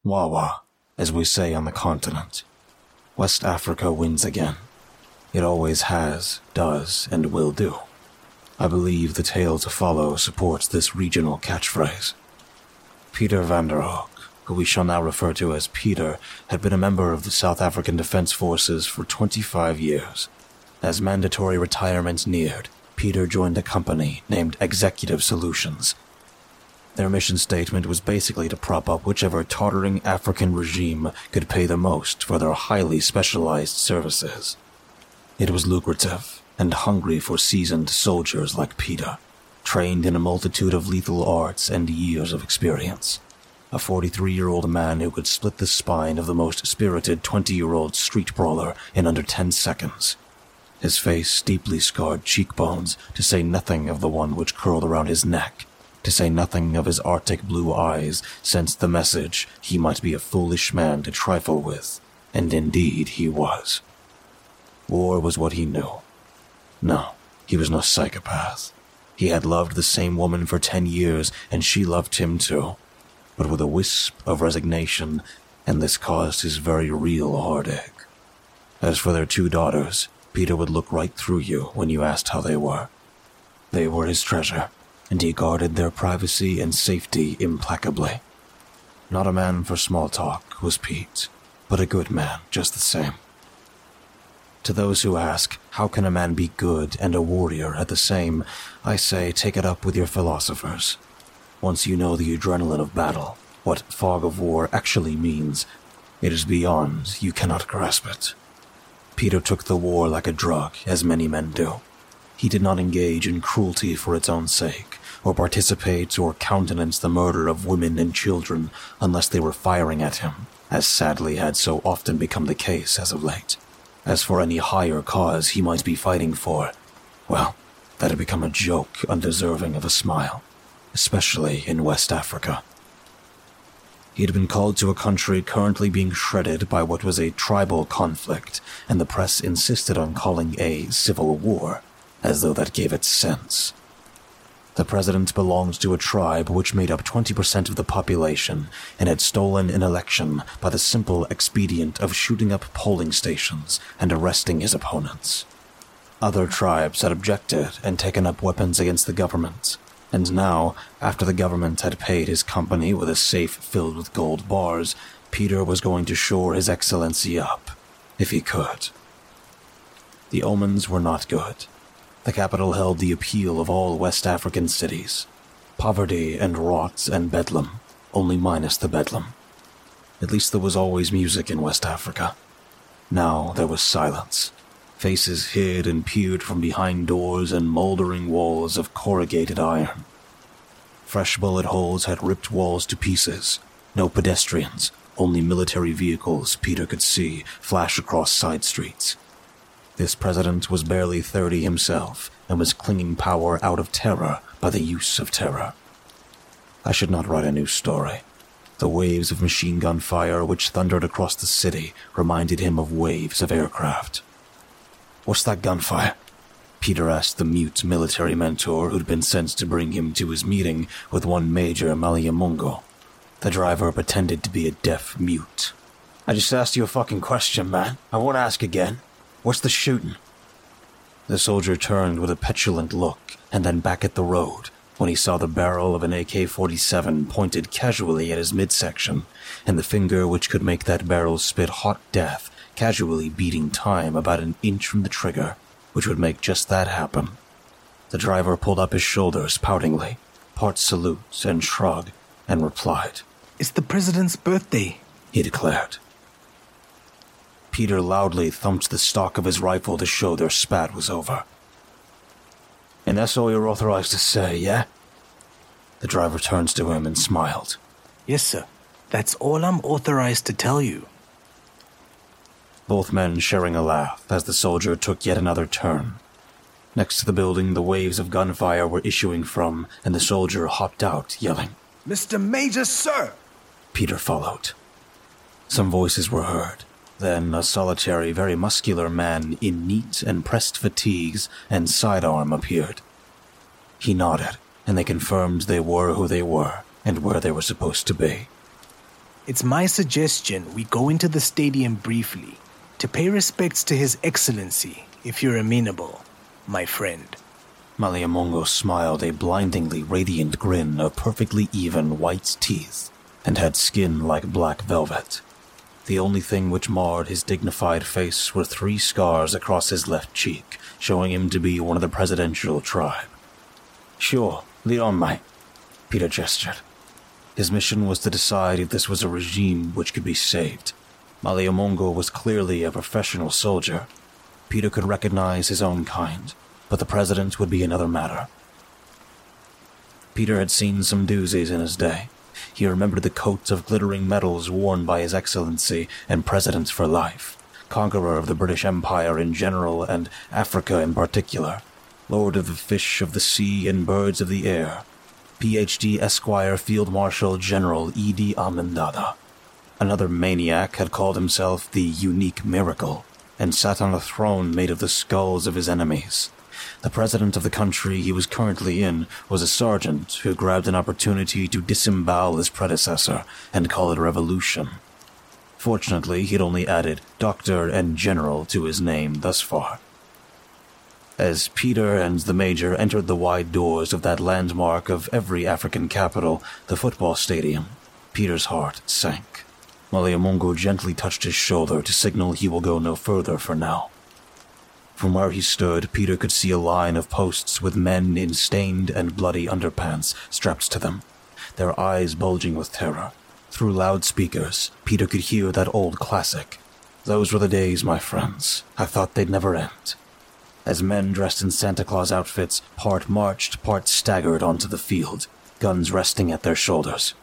Wawa, as we say on the continent. West Africa wins again. It always has, does, and will do. I believe the tale to follow supports this regional catchphrase. Peter van der Hoek, who we shall now refer to as Peter, had been a member of the South African Defense Forces for 25 years. As mandatory retirement neared, Peter joined a company named Executive Solutions. Their mission statement was basically to prop up whichever tottering African regime could pay the most for their highly specialized services. It was lucrative and hungry for seasoned soldiers like Peter, trained in a multitude of lethal arts and years of experience. A 43-year-old man who could split the spine of the most spirited 20-year-old street brawler in under 10 seconds. His face deeply scarred cheekbones, to say nothing of the one which curled around his neck, to say nothing of his arctic blue eyes, sensed the message he might be a foolish man to trifle with, and indeed he was. War was what he knew. No, he was no psychopath. He had loved the same woman for 10 years, and she loved him too, but with a wisp of resignation, and this caused his very real heartache. As for their 2 daughters, Peter would look right through you when you asked how they were. They were his treasure, and he guarded their privacy and safety implacably. Not a man for small talk was Pete, but a good man just the same. To those who ask, how can a man be good and a warrior at the same, I say take it up with your philosophers. Once you know the adrenaline of battle, what fog of war actually means, it is beyond, you cannot grasp it. Peter took the war like a drug, as many men do. He did not engage in cruelty for its own sake, or participate or countenance the murder of women and children unless they were firing at him, as sadly had so often become the case as of late. As for any higher cause he might be fighting for, well, that had become a joke undeserving of a smile, especially in West Africa. He had been called to a country currently being shredded by what was a tribal conflict, and the press insisted on calling a civil war, as though that gave it sense. The president belonged to a tribe which made up 20% of the population and had stolen an election by the simple expedient of shooting up polling stations and arresting his opponents. Other tribes had objected and taken up weapons against the government, and now, after the government had paid his company with a safe filled with gold bars, Peter was going to shore his excellency up, if he could. The omens were not good. The capital held the appeal of all West African cities. Poverty and rot and bedlam, only minus the bedlam. At least there was always music in West Africa. Now there was silence. Faces hid and peered from behind doors and moldering walls of corrugated iron. Fresh bullet holes had ripped walls to pieces. No pedestrians, only military vehicles Peter could see flash across side streets. This president was barely 30 himself and was clinging power out of terror by the use of terror. I should not write a new story. The waves of machine gun fire which thundered across the city reminded him of waves of aircraft. "What's that gunfire?" Peter asked the mute military mentor who'd been sent to bring him to his meeting with one Major Maliamungo. The driver pretended to be a deaf mute. "I just asked you a fucking question, man. I won't ask again. What's the shooting?" The soldier turned with a petulant look and then back at the road when he saw the barrel of an AK-47 pointed casually at his midsection and the finger which could make that barrel spit hot death casually beating time about an inch from the trigger, which would make just that happen. The driver pulled up his shoulders poutingly, part salute and shrug, and replied, "It's the president's birthday," he declared. Peter loudly thumped the stock of his rifle to show their spat was over. "And that's all you're authorized to say, yeah?" The driver turned to him and smiled. "Yes, sir. That's all I'm authorized to tell you." Both men sharing a laugh as the soldier took yet another turn. Next to the building, the waves of gunfire were issuing from, and the soldier hopped out, yelling, "Mr. Major, sir!" Peter followed. Some voices were heard. Then a solitary, very muscular man in neat and pressed fatigues and sidearm appeared. He nodded, and they confirmed they were who they were and where they were supposed to be. It's my suggestion we go into the stadium briefly to pay respects to His Excellency, if you're amenable, my friend. Maliamongo smiled a blindingly radiant grin of perfectly even white teeth and had skin like black velvet. The only thing which marred his dignified face were 3 scars across his left cheek, showing him to be one of the presidential tribe. Sure, lead on, mate, Peter gestured. His mission was to decide if this was a regime which could be saved. Maliamongo was clearly a professional soldier. Peter could recognize his own kind, but the president would be another matter. Peter had seen some doozies in his day. He remembered the coats of glittering medals worn by His Excellency and President for life, conqueror of the British Empire in general and Africa in particular, lord of the fish of the sea and birds of the air, Ph.D. Esquire Field Marshal General Idi Amin Dada. Another maniac had called himself the Unique Miracle and sat on a throne made of the skulls of his enemies. The president of the country he was currently in was a sergeant who grabbed an opportunity to disembowel his predecessor and call it a revolution. Fortunately, he'd only added Doctor and General to his name thus far. As Peter and the Major entered the wide doors of that landmark of every African capital, the football stadium, Peter's heart sank. Maliamongo gently touched his shoulder to signal he will go no further for now. From where he stood, Peter could see a line of posts with men in stained and bloody underpants strapped to them, their eyes bulging with terror. Through loudspeakers, Peter could hear that old classic. Those were the days, my friends. I thought they'd never end. As men dressed in Santa Claus outfits part marched, part staggered onto the field, guns resting at their shoulders.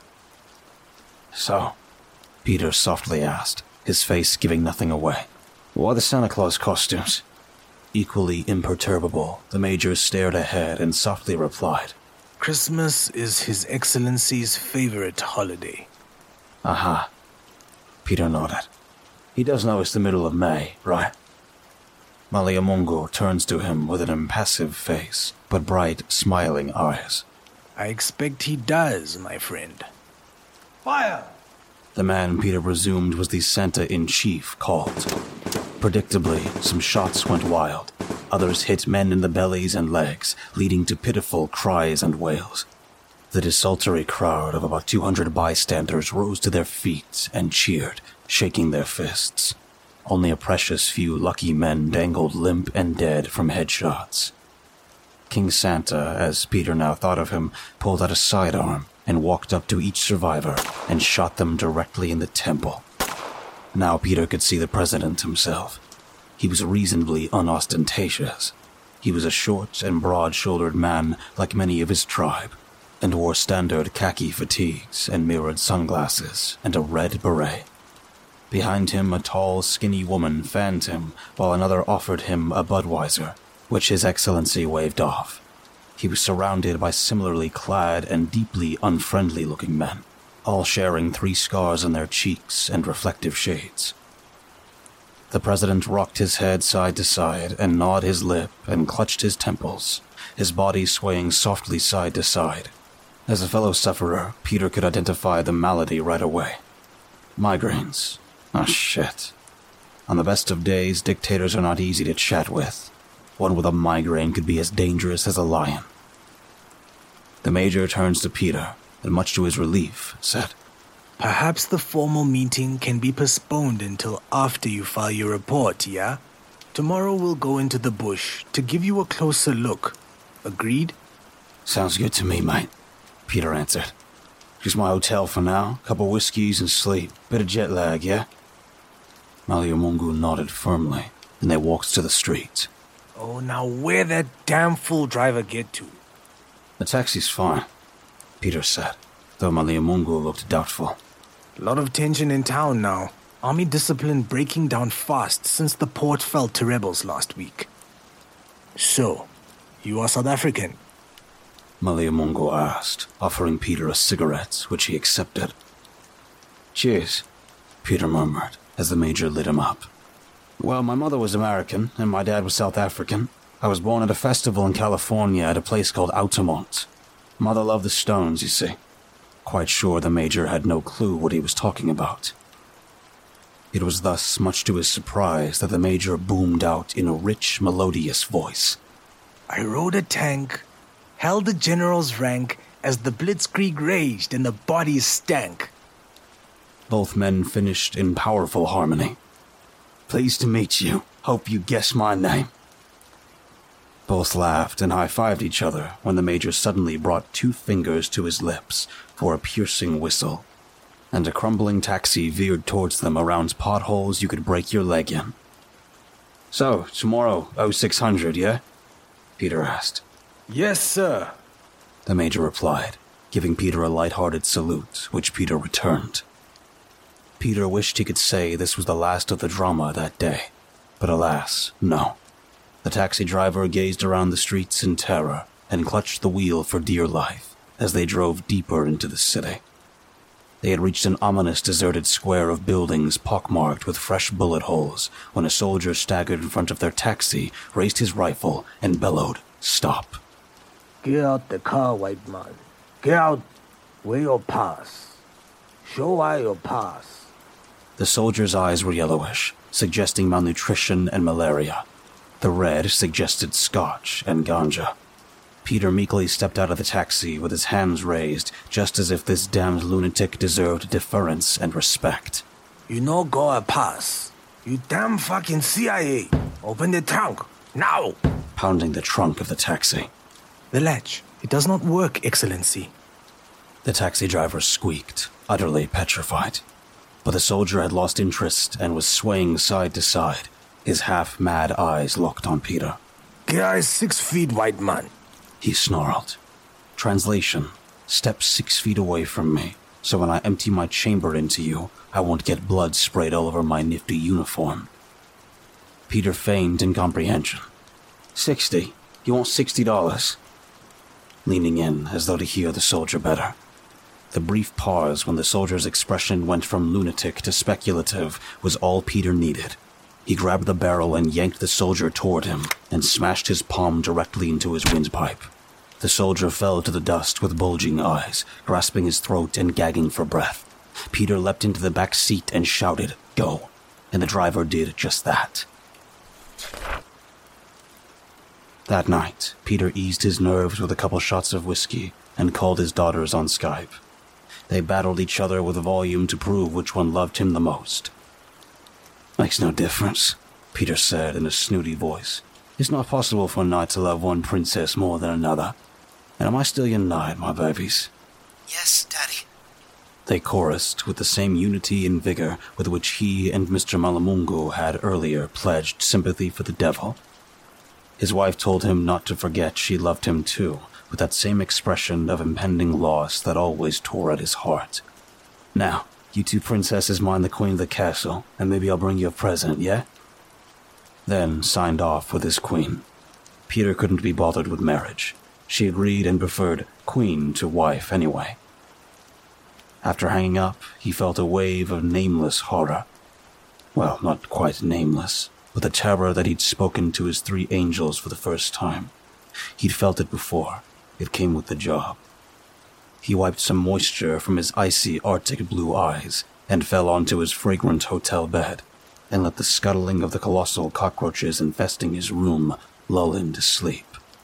So, Peter softly asked, his face giving nothing away, why the Santa Claus costumes? Equally imperturbable, the Major stared ahead and softly replied, Christmas is His Excellency's favorite holiday. Aha. Peter nodded. He does know it's the middle of May, right? Maliamongo turns to him with an impassive face, but bright, smiling eyes. I expect he does, my friend. Fire! The man Peter presumed was the Santa-in-Chief called. Predictably, some shots went wild. Others hit men in the bellies and legs, leading to pitiful cries and wails. The desultory crowd of about 200 bystanders rose to their feet and cheered, shaking their fists. Only a precious few lucky men dangled limp and dead from headshots. King Santa, as Peter now thought of him, pulled out a sidearm and walked up to each survivor and shot them directly in the temple. Now Peter could see the president himself. He was reasonably unostentatious. He was a short and broad-shouldered man like many of his tribe, and wore standard khaki fatigues and mirrored sunglasses and a red beret. Behind him, a tall, skinny woman fanned him, while another offered him a Budweiser, which His Excellency waved off. He was surrounded by similarly clad and deeply unfriendly-looking men, all sharing 3 scars on their cheeks and reflective shades. The president rocked his head side to side and gnawed his lip and clutched his temples, his body swaying softly side to side. As a fellow sufferer, Peter could identify the malady right away. Migraines. Ah, shit. On the best of days, dictators are not easy to chat with. One with a migraine could be as dangerous as a lion. The Major turns to Peter, and much to his relief, said, Perhaps the formal meeting can be postponed until after you file your report, yeah? Tomorrow we'll go into the bush to give you a closer look. Agreed? Sounds good to me, mate, Peter answered. Just my hotel for now, couple whiskeys and sleep. Bit of jet lag, yeah? Maliamongo nodded firmly, and they walked to the street. Oh, now where'd that damn fool driver get to? The taxi's fine, Peter said, though Maliamongo looked doubtful. Lot of tension in town now. Army discipline breaking down fast since the port fell to rebels last week. So, you are South African? Maliamongo asked, offering Peter a cigarette, which he accepted. Cheers, Peter murmured, as the Major lit him up. Well, my mother was American, and my dad was South African. I was born at a festival in California at a place called Altamont. Mother loved the Stones, you see. quite sure the Major had no clue what he was talking about. It was thus much to his surprise that the Major boomed out in a rich, melodious voice. I rode a tank, held the general's rank as the blitzkrieg raged and the bodies stank. Both men finished in powerful harmony. Pleased to meet you. Hope you guess my name. Both laughed and high-fived each other when the Major suddenly brought 2 fingers to his lips for a piercing whistle, and a crumbling taxi veered towards them around potholes you could break your leg in. So, tomorrow, 0600, yeah? Peter asked. Yes, sir, the Major replied, giving Peter a light-hearted salute, which Peter returned. Peter wished he could say this was the last of the drama that day, but alas, no. The taxi driver gazed around the streets in terror and clutched the wheel for dear life as they drove deeper into the city. They had reached an ominous deserted square of buildings pockmarked with fresh bullet holes when a soldier staggered in front of their taxi, raised his rifle, and bellowed, "Stop." Get out the car, white man. Get out. Where your pass? Show I your pass. The soldier's eyes were yellowish, suggesting malnutrition and malaria. The red suggested scotch and ganja. Peter meekly stepped out of the taxi with his hands raised, just as if this damned lunatic deserved deference and respect. You no go a pass. You damn fucking CIA. Open the trunk. Now! Pounding the trunk of the taxi. The latch. It does not work, Excellency. The taxi driver squeaked, utterly petrified. But the soldier had lost interest and was swaying side to side, his half-mad eyes locked on Peter. Get 6 feet, white man. He snarled. Translation, step 6 feet away from me, so when I empty my chamber into you, I won't get blood sprayed all over my nifty uniform. Peter feigned incomprehension. 60? You want $60? Leaning in as though to hear the soldier better. The brief pause when the soldier's expression went from lunatic to speculative was all Peter needed. He grabbed the barrel and yanked the soldier toward him and smashed his palm directly into his windpipe. The soldier fell to the dust with bulging eyes, grasping his throat and gagging for breath. Peter leapt into the back seat and shouted, "Go!" and the driver did just that. That night, Peter eased his nerves with a couple shots of whiskey and called his daughters on Skype. They battled each other with volume to prove which one loved him the most. "Makes no difference," Peter said in a snooty voice. "It's not possible for a knight to love one princess more than another. And am I still your knight, my babies?" "Yes, Daddy," they chorused with the same unity and vigor with which he and Mr. Malamungu had earlier pledged sympathy for the devil. His wife told him not to forget she loved him too, with that same expression of impending loss that always tore at his heart. "Now, you 2 princesses mind the queen of the castle, and maybe I'll bring you a present, yeah?" Then signed off with his queen. Peter couldn't be bothered with marriage. She agreed and preferred queen to wife anyway. After hanging up, he felt a wave of nameless horror. Well, not quite nameless, but the terror that he'd spoken to his 3 angels for the first time. He'd felt it before. It came with the job. He wiped some moisture from his icy Arctic blue eyes and fell onto his fragrant hotel bed and let the scuttling of the colossal cockroaches infesting his room lull him to sleep.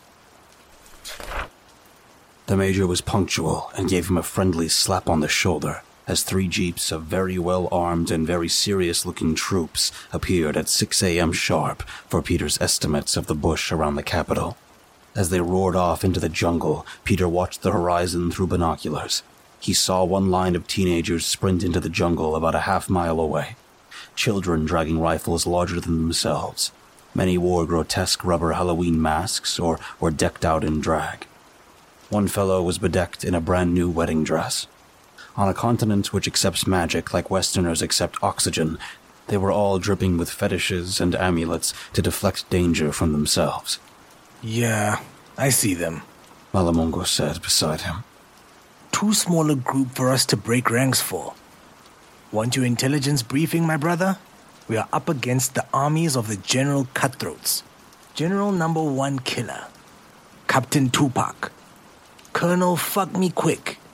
The Major was punctual and gave him a friendly slap on the shoulder as 3 jeeps of very well-armed and very serious-looking troops appeared at 6 a.m. sharp for Peter's estimates of the bush around the capital. As they roared off into the jungle, Peter watched the horizon through binoculars. He saw one line of teenagers sprint into the jungle about a half-mile away. Children dragging rifles larger than themselves. Many wore grotesque rubber Halloween masks or were decked out in drag. One fellow was bedecked in a brand-new wedding dress. On a continent which accepts magic like Westerners accept oxygen, they were all dripping with fetishes and amulets to deflect danger from themselves. "Yeah, I see them," Malamungu said beside him. "Too small a group for us to break ranks for. Want your intelligence briefing, my brother? We are up against the armies of the General Cutthroats. General Number 1 Killer. Captain Tupac. Colonel Fuck Me Quick.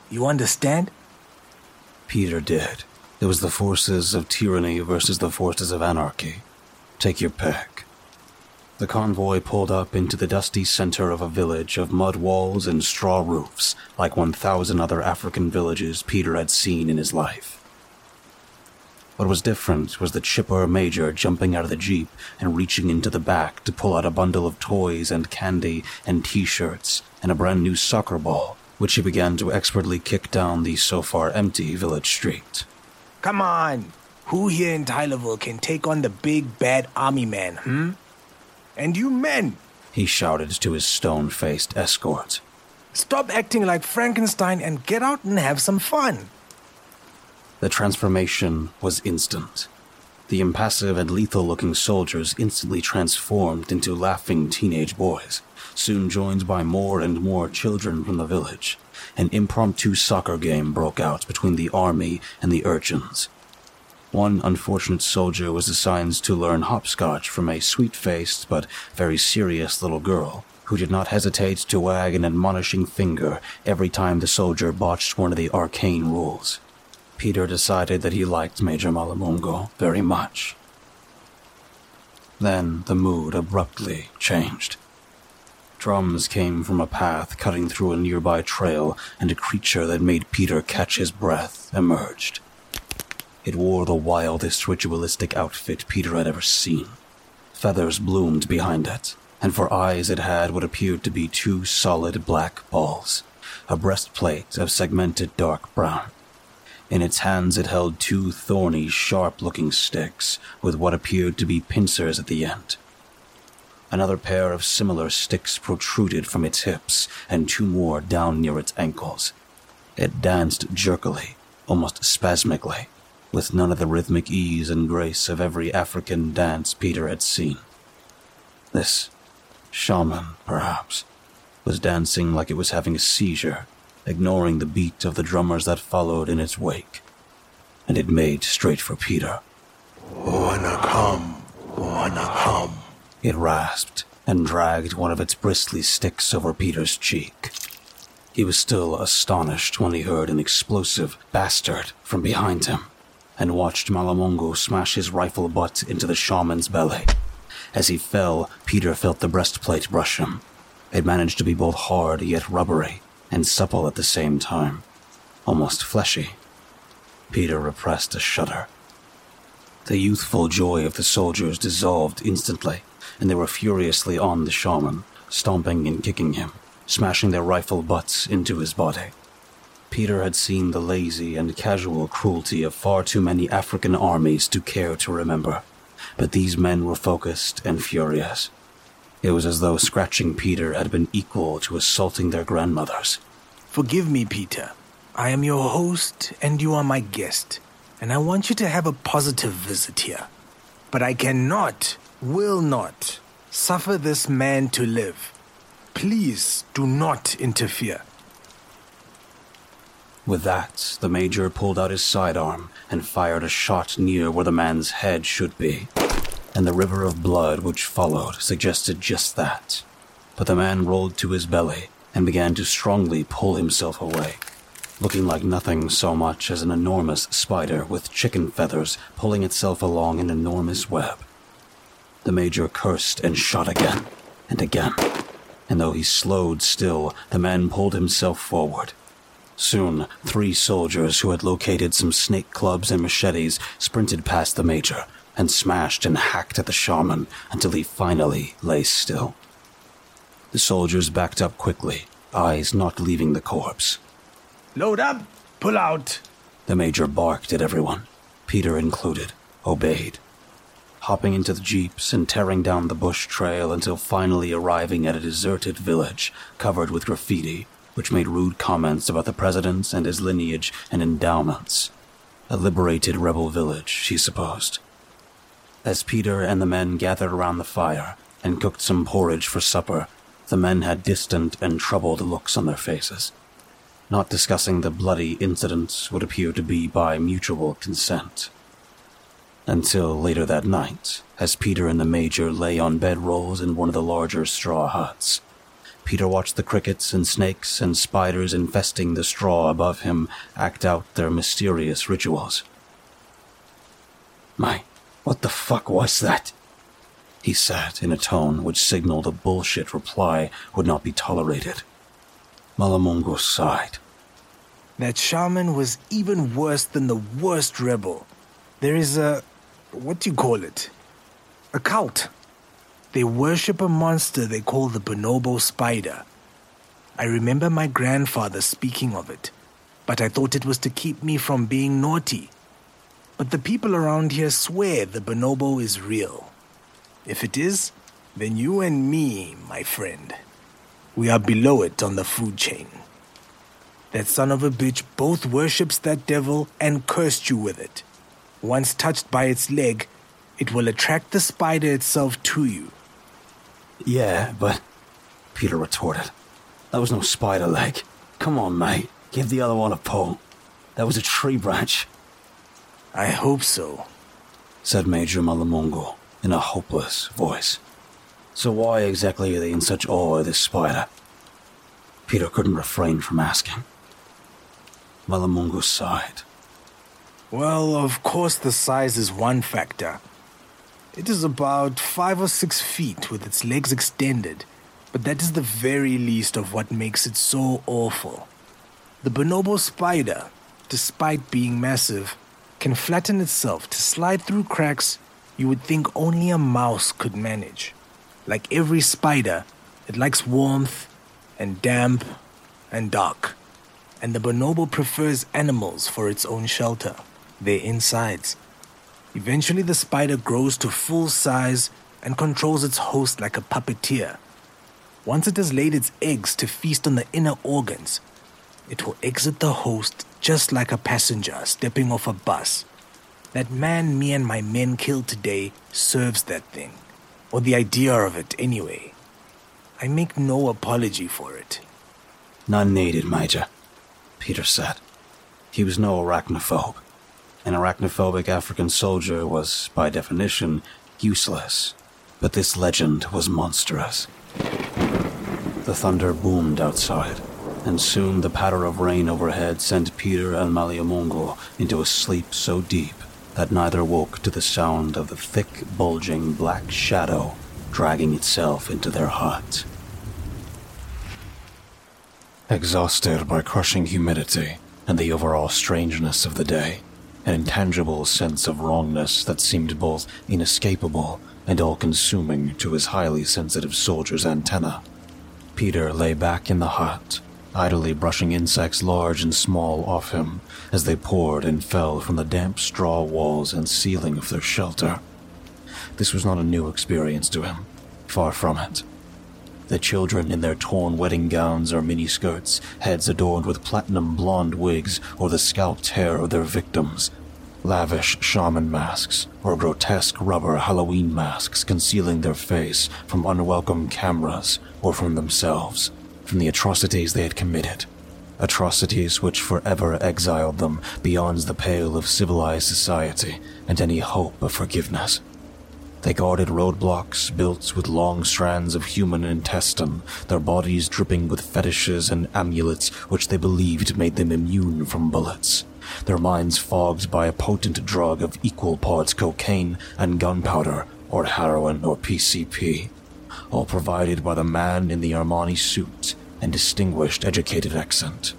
You understand? Peter did. It was the forces of tyranny versus the forces of anarchy. Take your pick. The convoy pulled up into the dusty center of a village of mud walls and straw roofs, like 1,000 other African villages Peter had seen in his life. What was different was the chipper major jumping out of the jeep and reaching into the back to pull out a bundle of toys and candy and t-shirts and a brand new soccer ball, which he began to expertly kick down the so far empty village street. Come on! Who here in Tylerville can take on the big bad army man, And you men! He shouted to his stone-faced escort. Stop acting like Frankenstein and get out and have some fun! The transformation was instant. The impassive and lethal-looking soldiers instantly transformed into laughing teenage boys, soon joined by more and more children from the village. An impromptu soccer game broke out between the army and the urchins. One unfortunate soldier was assigned to learn hopscotch from a sweet-faced but very serious little girl, who did not hesitate to wag an admonishing finger every time the soldier botched one of the arcane rules. Peter decided that he liked Major Malamungo very much. Then the mood abruptly changed. Drums came from a path cutting through a nearby trail, and a creature that made Peter catch his breath emerged. It wore the wildest ritualistic outfit Peter had ever seen. Feathers bloomed behind it, and for eyes it had what appeared to be 2 solid black balls, a breastplate of segmented dark brown. In its hands it held 2 thorny, sharp-looking sticks with what appeared to be pincers at the end. Another pair of similar sticks protruded from its hips, and 2 more down near its ankles. It danced jerkily, almost spasmically, with none of the rhythmic ease and grace of every African dance Peter had seen. This shaman, perhaps, was dancing like it was having a seizure, ignoring the beat of the drummers that followed in its wake. And it made straight for Peter. Wanna come. It rasped and dragged one of its bristly sticks over Peter's cheek. He was still astonished when he heard an explosive bastard from behind him, and watched Malamungo smash his rifle butt into the shaman's belly. As he fell, Peter felt the breastplate brush him. It managed to be both hard yet rubbery, and supple at the same time, almost fleshy. Peter repressed a shudder. The youthful joy of the soldiers dissolved instantly, and they were furiously on the shaman, stomping and kicking him, smashing their rifle butts into his body. Peter had seen the lazy and casual cruelty of far too many African armies to care to remember, but these men were focused and furious. It was as though scratching Peter had been equal to assaulting their grandmothers. Forgive me, Peter. I am your host and you are my guest, and I want you to have a positive visit here. But I cannot, will not, suffer this man to live. Please do not interfere. With that, the major pulled out his sidearm and fired a shot near where the man's head should be, and the river of blood which followed suggested just that. But the man rolled to his belly and began to strongly pull himself away, looking like nothing so much as an enormous spider with chicken feathers pulling itself along an enormous web. The major cursed and shot again, and though he slowed still, the man pulled himself forward. Soon, 3 soldiers who had located some snake clubs and machetes sprinted past the major and smashed and hacked at the shaman until he finally lay still. The soldiers backed up quickly, eyes not leaving the corpse. Load up, pull out. The major barked at everyone, Peter included, obeyed, hopping into the jeeps and tearing down the bush trail until finally arriving at a deserted village covered with graffiti, which made rude comments about the president and his lineage and endowments. A liberated rebel village, she supposed. As Peter and the men gathered around the fire and cooked some porridge for supper, the men had distant and troubled looks on their faces. Not discussing the bloody incident would appear to be by mutual consent. Until later that night, as Peter and the major lay on bedrolls in one of the larger straw huts, Peter watched the crickets and snakes and spiders infesting the straw above him act out their mysterious rituals. "My, what the fuck was that?" he said in a tone which signaled a bullshit reply would not be tolerated. Malamungo sighed. That shaman was even worse than the worst rebel. There is what do you call it? A cult. They worship a monster they call the bonobo spider. I remember my grandfather speaking of it, but I thought it was to keep me from being naughty. But the people around here swear the bonobo is real. If it is, then you and me, my friend, we are below it on the food chain. That son of a bitch both worships that devil and cursed you with it. Once touched by its leg, it will attract the spider itself to you. "Yeah, but," Peter retorted, "that was no spider leg. Come on, mate. Give the other one a pull. That was a tree branch." I hope so, said Major Malamungo in a hopeless voice. "So why exactly are they in such awe of this spider?" Peter couldn't refrain from asking. Malamungo sighed. Well, of course the size is one factor. It is about 5 or 6 feet with its legs extended, but that is the very least of what makes it so awful. The bonobo spider, despite being massive, can flatten itself to slide through cracks you would think only a mouse could manage. Like every spider, it likes warmth and damp and dark, and the bonobo prefers animals for its own shelter, their insides. Eventually the spider grows to full size and controls its host like a puppeteer. Once it has laid its eggs to feast on the inner organs, it will exit the host just like a passenger stepping off a bus. That man me and my men killed today serves that thing, or the idea of it anyway. I make no apology for it. "None needed, Major," Peter said. He was no arachnophobe. An arachnophobic African soldier was, by definition, useless, but this legend was monstrous. The thunder boomed outside, and soon the patter of rain overhead sent Peter and Malamungo into a sleep so deep that neither woke to the sound of the thick, bulging black shadow dragging itself into their hut. Exhausted by crushing humidity and the overall strangeness of the day, an intangible sense of wrongness that seemed both inescapable and all-consuming to his highly sensitive soldier's antenna, Peter lay back in the hut, idly brushing insects large and small off him as they poured and fell from the damp straw walls and ceiling of their shelter. This was not a new experience to him, far from it. The children in their torn wedding gowns or miniskirts, heads adorned with platinum blonde wigs or the scalped hair of their victims, lavish shaman masks or grotesque rubber Halloween masks concealing their face from unwelcome cameras or from themselves, from the atrocities they had committed, atrocities which forever exiled them beyond the pale of civilized society and any hope of forgiveness. They guarded roadblocks built with long strands of human intestine, their bodies dripping with fetishes and amulets which they believed made them immune from bullets, their minds fogged by a potent drug of equal parts cocaine and gunpowder, or heroin or PCP, all provided by the man in the Armani suit and distinguished educated accent.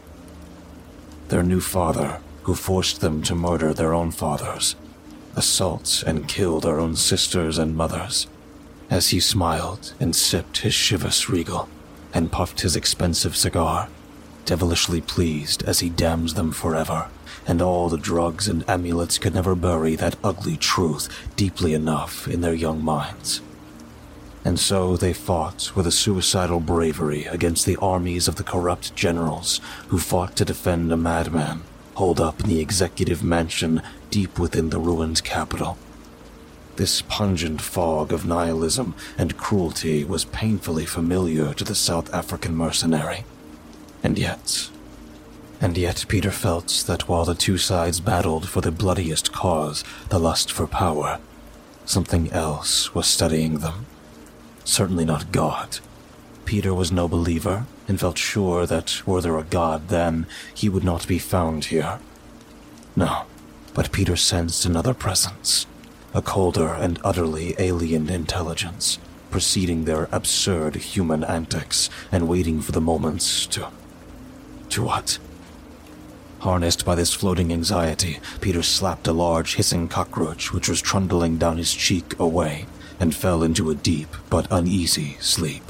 Their new father, who forced them to murder their own fathers, assault and kill their own sisters and mothers, as he smiled and sipped his Chivas Regal and puffed his expensive cigar, devilishly pleased as he damns them forever, and all the drugs and amulets could never bury that ugly truth deeply enough in their young minds. And so they fought with a suicidal bravery against the armies of the corrupt generals who fought to defend a madman holed up in the executive mansion deep within the ruined capital. This pungent fog of nihilism and cruelty was painfully familiar to the South African mercenary. And yet Peter felt that while the two sides battled for the bloodiest cause, the lust for power, something else was studying them. Certainly not God, Peter was no believer and felt sure that were there a God, then he would not be found here. No, but Peter sensed another presence, a colder and utterly alien intelligence, preceding their absurd human antics and waiting for the moments to what? Harnessed by this floating anxiety, Peter slapped a large hissing cockroach which was trundling down his cheek away and fell into a deep but uneasy sleep.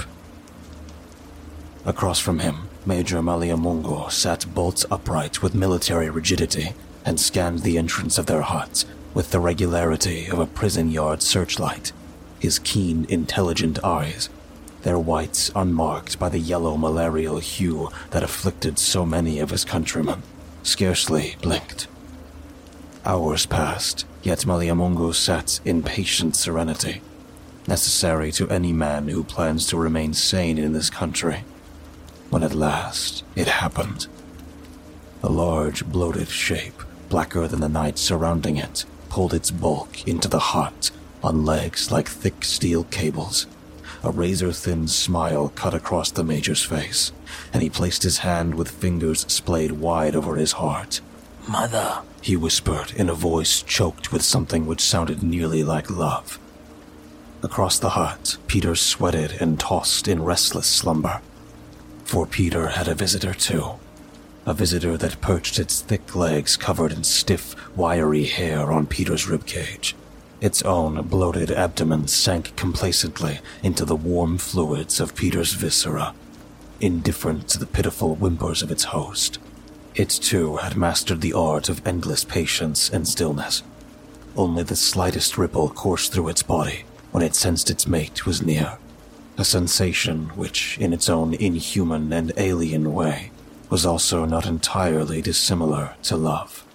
Across from him, Major Maliamungo sat bolt upright with military rigidity and scanned the entrance of their hut with the regularity of a prison yard searchlight, his keen, intelligent eyes, their whites unmarked by the yellow malarial hue that afflicted so many of his countrymen, scarcely blinked. Hours passed, yet Maliamungo sat in patient serenity, necessary to any man who plans to remain sane in this country. When at last it happened. A large, bloated shape, blacker than the night surrounding it, pulled its bulk into the hut on legs like thick steel cables. A razor-thin smile cut across the Major's face, and he placed his hand with fingers splayed wide over his heart. "Mother," he whispered in a voice choked with something which sounded nearly like love. Across the hut, Peter sweated and tossed in restless slumber. For Peter had a visitor too. A visitor that perched its thick legs covered in stiff, wiry hair on Peter's ribcage. Its own bloated abdomen sank complacently into the warm fluids of Peter's viscera, indifferent to the pitiful whimpers of its host. It too had mastered the art of endless patience and stillness. Only the slightest ripple coursed through its body when it sensed its mate was near, a sensation which, in its own inhuman and alien way, was also not entirely dissimilar to love.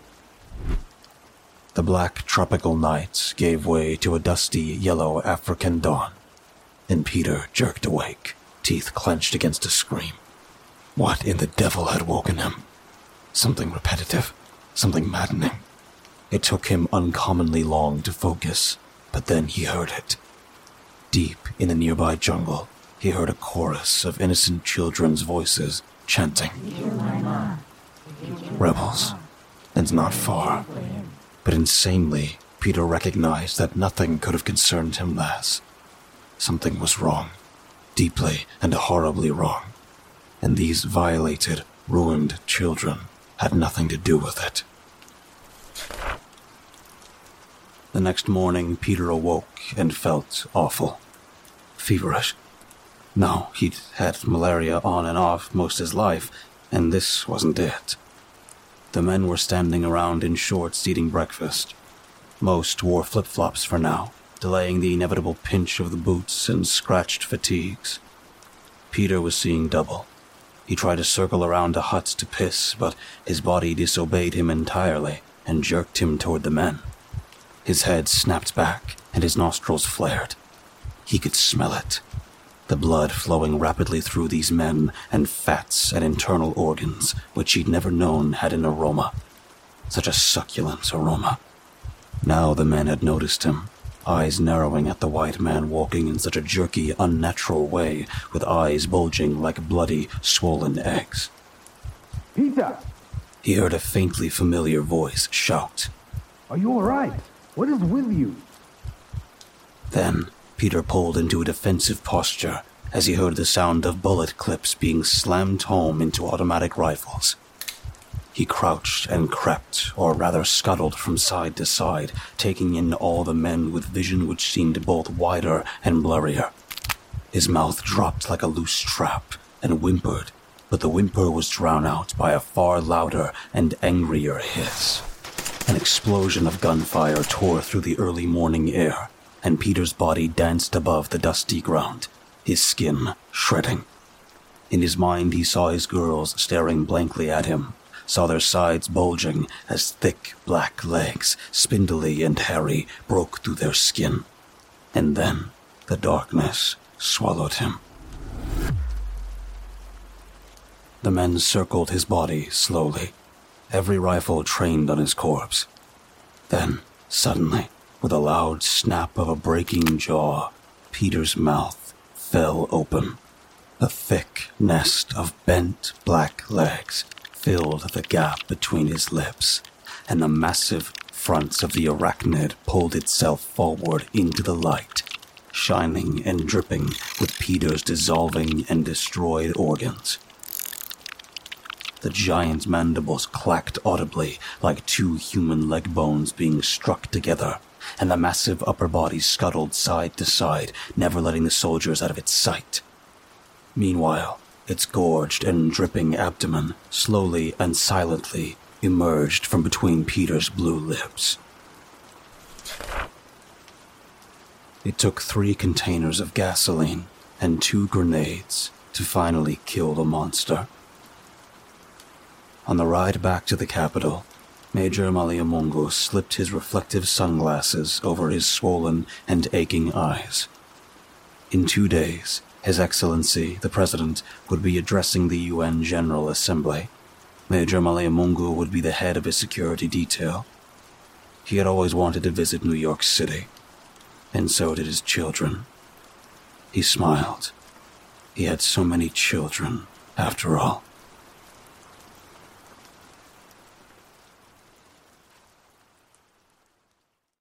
The black tropical night gave way to a dusty yellow African dawn, and Peter jerked awake, teeth clenched against a scream. What in the devil had woken him? Something repetitive, something maddening. It took him uncommonly long to focus, but then he heard it. Deep in the nearby jungle, he heard a chorus of innocent children's voices chanting. Rebels, and not far. But insanely, Peter recognized that nothing could have concerned him less. Something was wrong, deeply and horribly wrong, and these violated, ruined children had nothing to do with it. The next morning, Peter awoke and felt awful. Feverish. No, he'd had malaria on and off most his life, and this wasn't it. The men were standing around in shorts eating breakfast. Most wore flip-flops for now, delaying the inevitable pinch of the boots and scratched fatigues. Peter was seeing double. He tried to circle around a hut to piss, but his body disobeyed him entirely and jerked him toward the men. His head snapped back and his nostrils flared. He could smell it. The blood flowing rapidly through these men, and fats and internal organs, which he'd never known had an aroma. Such a succulent aroma. Now the men had noticed him, eyes narrowing at the white man walking in such a jerky, unnatural way, with eyes bulging like bloody, swollen eggs. "Peter!" He heard a faintly familiar voice shout. "Are you all right? What is with you?" Then Peter pulled into a defensive posture as he heard the sound of bullet clips being slammed home into automatic rifles. He crouched and crept, or rather scuttled from side to side, taking in all the men with vision which seemed both wider and blurrier. His mouth dropped like a loose trap and whimpered, but the whimper was drowned out by a far louder and angrier hiss. An explosion of gunfire tore through the early morning air, and Peter's body danced above the dusty ground, his skin shredding. In his mind he saw his girls staring blankly at him, saw their sides bulging as thick black legs, spindly and hairy, broke through their skin. And then the darkness swallowed him. The men circled his body slowly, every rifle trained on his corpse. Then, suddenly, with a loud snap of a breaking jaw, Peter's mouth fell open. A thick nest of bent black legs filled the gap between his lips, and the massive fronts of the arachnid pulled itself forward into the light, shining and dripping with Peter's dissolving and destroyed organs. The giant's mandibles clacked audibly like two human leg bones being struck together, and the massive upper body scuttled side to side, never letting the soldiers out of its sight. Meanwhile, its gorged and dripping abdomen slowly and silently emerged from between Peter's blue lips. It took 3 containers of gasoline and 2 grenades to finally kill the monster. On the ride back to the capital, Major Maliamungu slipped his reflective sunglasses over his swollen and aching eyes. In 2 days, His Excellency, the President, would be addressing the UN General Assembly. Major Maliamungu would be the head of his security detail. He had always wanted to visit New York City, and so did his children. He smiled. He had so many children, after all.